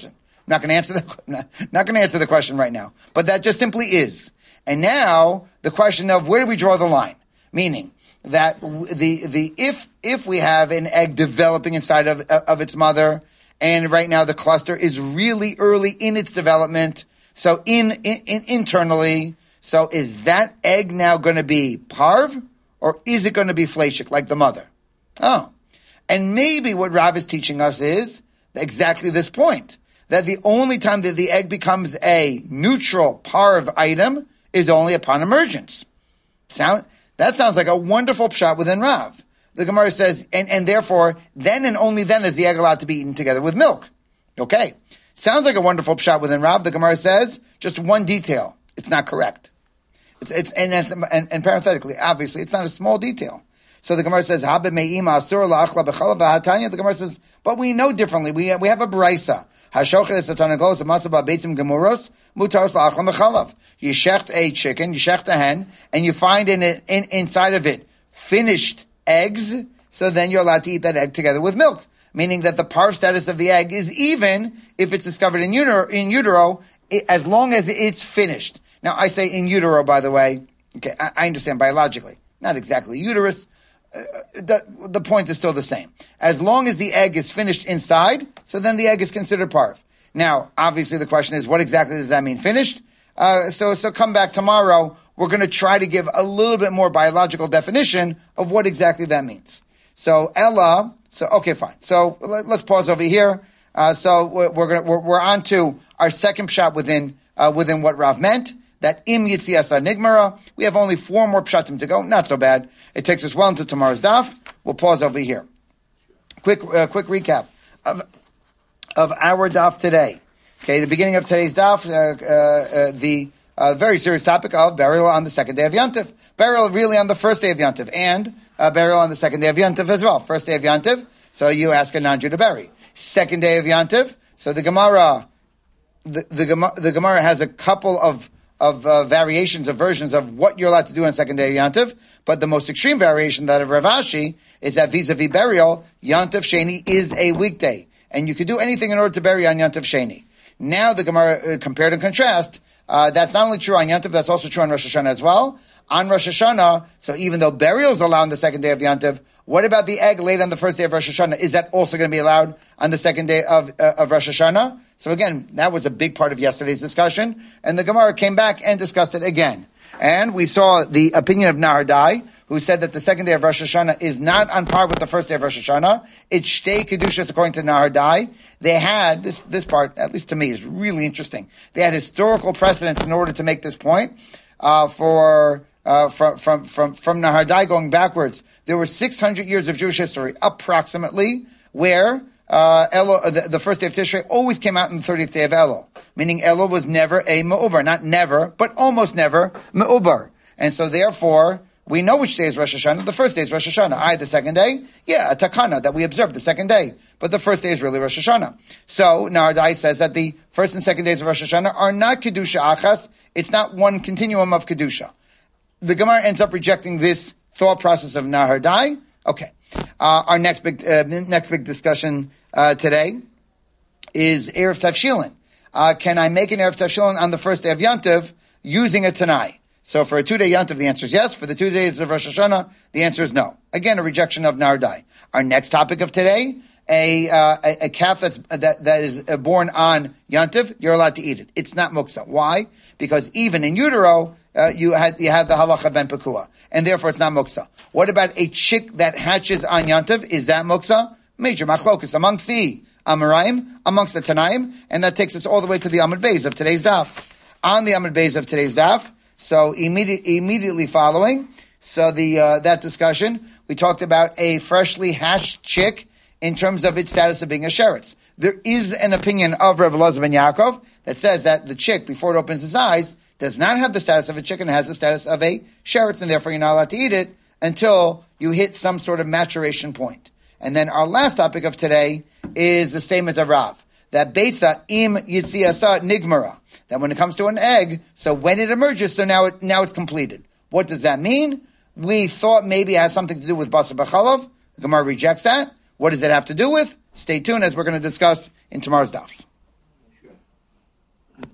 not going to answer the not, not going to answer the question right now, but that just simply is. And now the question of where do we draw the line? Meaning that the the if if we have an egg developing inside of of its mother, and right now the cluster is really early in its development, so in, in, in internally, so is that egg now going to be parv, or is it going to be fleshik like the mother? Oh, and maybe what Rav is teaching us is exactly this point, that the only time that the egg becomes a neutral parv item is only upon emergence. Sound that sounds like a wonderful pshat within Rav. The Gemara says, and, and therefore, then and only then is the egg allowed to be eaten together with milk. Okay. Sounds like a wonderful pshat within Rav. The Gemara says, just one detail. It's not correct. It's, it's, and, and, and parenthetically, obviously, it's not a small detail. So the Gemara says, the Gemara says, but we know differently. We, we have a brisa. You shecht a chicken, you shecht a hen, and you find in it, in, inside of it finished eggs, so then you're allowed to eat that egg together with milk. Meaning that the parv status of the egg is even if it's discovered in utero, in utero, it, as long as it's finished. Now, I say in utero, by the way. Okay, I, I understand biologically, not exactly uterus. Uh, the, the point is still the same. As long as the egg is finished inside, so then the egg is considered parv. Now, obviously, the question is, what exactly does that mean, finished? Uh, so, so come back tomorrow. We're going to try to give a little bit more biological definition of what exactly that means. So, Ella. So, okay, fine. So let, let's pause over here. Uh, so we're, we're going we're, we're on to our second pshat within uh, within what Rav meant. That im yitziasa nigmara. We have only four more pshatim to go. Not so bad. It takes us well into tomorrow's daf. We'll pause over here. Quick, uh, quick recap of of our daf today. Okay, the beginning of today's daf, uh, uh, uh, the uh, very serious topic of burial on the second day of Yantiv. Burial really on the first day of Yantiv, and uh, burial on the second day of Yantiv as well. First day of Yantiv, so you ask a non-Jew to bury. Second day of Yantiv, so the Gemara, the the, Gemara, the Gemara has a couple of of uh, variations, of versions of what you're allowed to do on second day of Yantiv, but the most extreme variation, that of Rav Ashi, is that vis-a-vis burial, Yantiv Sheni is a weekday, and you could do anything in order to bury on Yantiv Sheni. Now the Gemara uh, compared and contrast, uh, that's not only true on Yantiv, that's also true on Rosh Hashanah as well. On Rosh Hashanah, so even though burial is allowed on the second day of Yantiv, what about the egg laid on the first day of Rosh Hashanah? Is that also going to be allowed on the second day of uh, of Rosh Hashanah? So again, that was a big part of yesterday's discussion, and the Gemara came back and discussed it again. And we saw the opinion of Nahardai, who said that the second day of Rosh Hashanah is not on par with the first day of Rosh Hashanah. It's Shtei Kedushas according to Nahardai. They had, this this part, at least to me, is really interesting. They had historical precedents in order to make this point. Uh, for, uh, from, from, from, from Nahardai going backwards, there were six hundred years of Jewish history, approximately, where Uh, Elul, the, the first day of Tishrei always came out on the thirtieth day of Elul, meaning Elul was never a Me'ubar, not never, but almost never Me'ubar. And so therefore, we know which day is Rosh Hashanah. The first day is Rosh Hashanah. I, the second day, yeah, a takana that we observe the second day. But the first day is really Rosh Hashanah. So Nahardai says that the first and second days of Rosh Hashanah are not Kedusha Achas. It's not one continuum of Kedusha. The Gemara ends up rejecting this thought process of Nahardai. Okay. Uh, our next big, uh, next big discussion, uh, today is Erev Tavshilin. Uh, can I make an Erev Tavshilin on the first day of Yantiv using a Tanai? So for a two-day Yantiv, the answer is yes. For the two days of Rosh Hashanah, the answer is no. Again, a rejection of Nahardai. Our next topic of today, a, uh, a, a calf that's, that, that is born on Yantiv, you're allowed to eat it. It's not muksa. Why? Because even in utero, Uh, you had you had the halacha ben pekua, and therefore it's not muksa. What about a chick that hatches on Yantiv? Is that muksa? Major machlokus amongst the Amoraim, amongst the Tanaim, and that takes us all the way to the Amud Beis of today's daf. On the Amud Beis of today's daf, so immediate, immediately following, so the uh, that discussion, we talked about a freshly hatched chick in terms of its status of being a sheretz. There is an opinion of Rav Elazar ben Yaakov that says that the chick, before it opens its eyes, does not have the status of a chicken, it has the status of a sheretz, and therefore you're not allowed to eat it until you hit some sort of maturation point. And then our last topic of today is the statement of Rav, that beitza im yitziasa nigmara, that when it comes to an egg, so when it emerges, so now it, now it's completed. What does that mean? We thought maybe it has something to do with basar b'chalav. The Gemara rejects that. What does it have to do with? Stay tuned as we're going to discuss in tomorrow's daf.